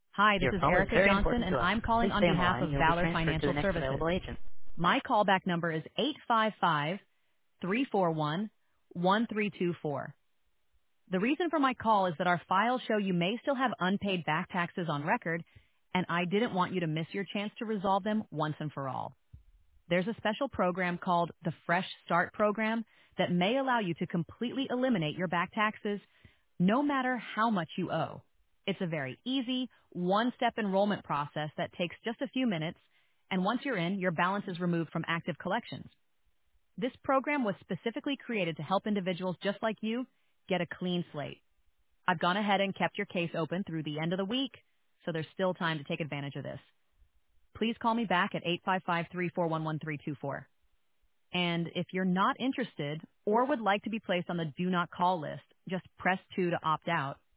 Hi, this Your is call is Erica very Johnson, important and to us. I'm calling Please on stay on the behalf line of and you'll be Valor transferred to the Financial next Services. available agent. My callback number is 855-341-1324. The reason for my call is that our files show you may still have unpaid back taxes on record, and I didn't want you to miss your chance to resolve them once and for all. There's a special program called the Fresh Start Program that may allow you to completely eliminate your back taxes no matter how much you owe. It's a very easy, one-step enrollment process that takes just a few minutes, and once you're in, your balance is removed from active collections. This program was specifically created to help individuals just like you get a clean slate. I've gone ahead and kept your case open through the end of the week, so there's still time to take advantage of this. Please call me back at 855-341-1324. And if you're not interested or would like to be placed on the do not call list, just press 2 to opt out.